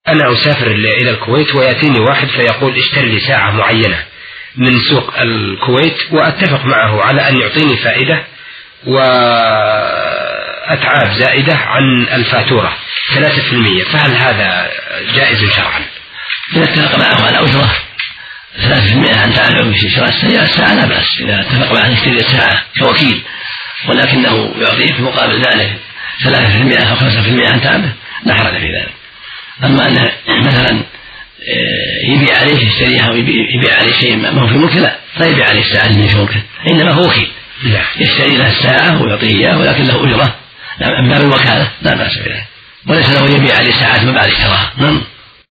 أنا أسافر إلى الكويت ويأتيني واحد فيقول اشتري لي ساعة معينة من سوق الكويت، وأتفق معه على أن يعطيني فائدة وأتعاب زائدة عن الفاتورة 3%، فهل هذا جائز شرعا؟ إذا اتفق معه على أجرة 3% عن تعلم في شراء الساعة لا بأس، إذا اتفق معه يشتري الساعة كوكيل ولكنه يعطيه في مقابل ذلك 3% أو 5% عن تعبه لا حرج في ذلك. أما أنه مثلا يبيع عليه يشتريها ويبيع عليه شيء ما هو في ملكه، لا يبيع عليه الساعة من ملكه، إنما هو وكيل يشتري له الساعة ويعطيه إياه ولكن له أجرة من باب الوكالة لا بأس بذلك، وليس له يبيع عليه الساعات ما بعد اشتراها.